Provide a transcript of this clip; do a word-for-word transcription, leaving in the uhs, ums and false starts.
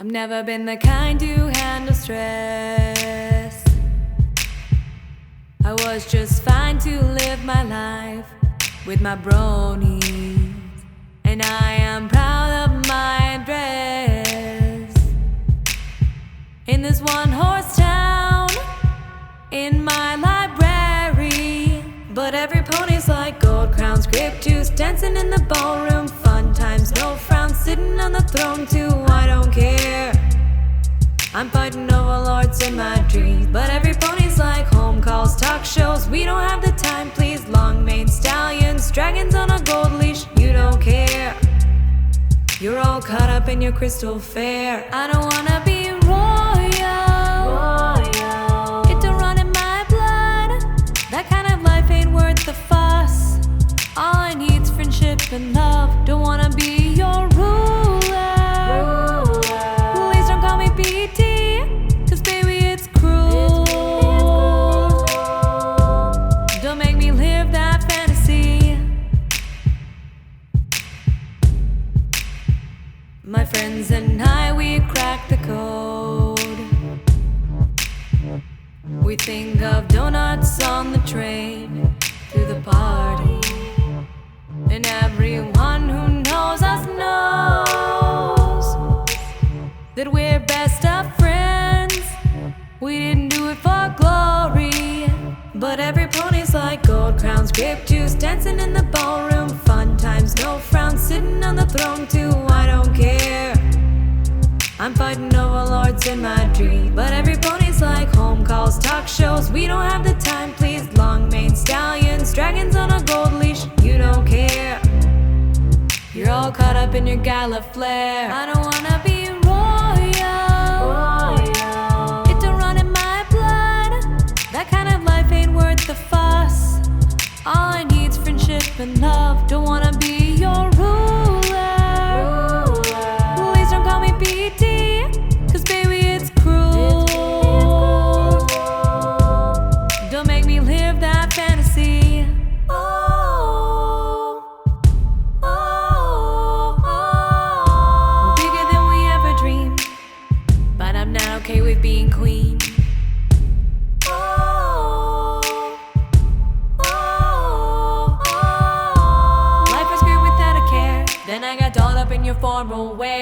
I've never been the kind to handle stress. I was just fine to live my life with my bronies, and I am proud of my address. In this one-horse town, in my library, but every pony's like gold crowns, grape juice, dancing in the ballroom, fun times, no frowns, sitting on the throne too. I don't care. I'm fighting overlords in my dreams, but every pony's like home calls, talk shows. We don't have the time, please. Long mane stallions, dragons on a gold leash. You don't care. You're all caught up in your crystal fair. I don't wanna be royal. royal. It don't run in my blood. That kind of life ain't worth the fuss. All I need's friendship and love. Don't wanna be your ruler. ruler. Please don't call me B T, cause baby it's cruel. it's cruel. Don't make me live that fantasy. My friends and I, we cracked the code. We think of donuts on the train through the party, and everyone who knows us knows that we're best of friends. We didn't do it for glory, but every pony's like gold crowns, grape juice, dancing in the ballroom, fun times, no frowns, sitting on the throne too. I don't care. I'm fighting overlords in my dream, but every pony's like home calls, talk shows. We don't have the time, please. Long mane stallions, dragons on a gold leash. You don't care. You're all caught up in your gala flair. I don't wanna be royal. royal. It don't run in my blood. That kind of life ain't worth the fuss. All I need's friendship and love. Don't wanna be your ruler. ruler. Please don't call me B T, cause baby it's cruel. it's cruel. Don't make me live that fantasy. Oh, oh, oh. Bigger than we ever dreamed, but I'm not okay with being queen. Oh, oh, oh. Life was great without a care. Then I got dolled up in your formal wear.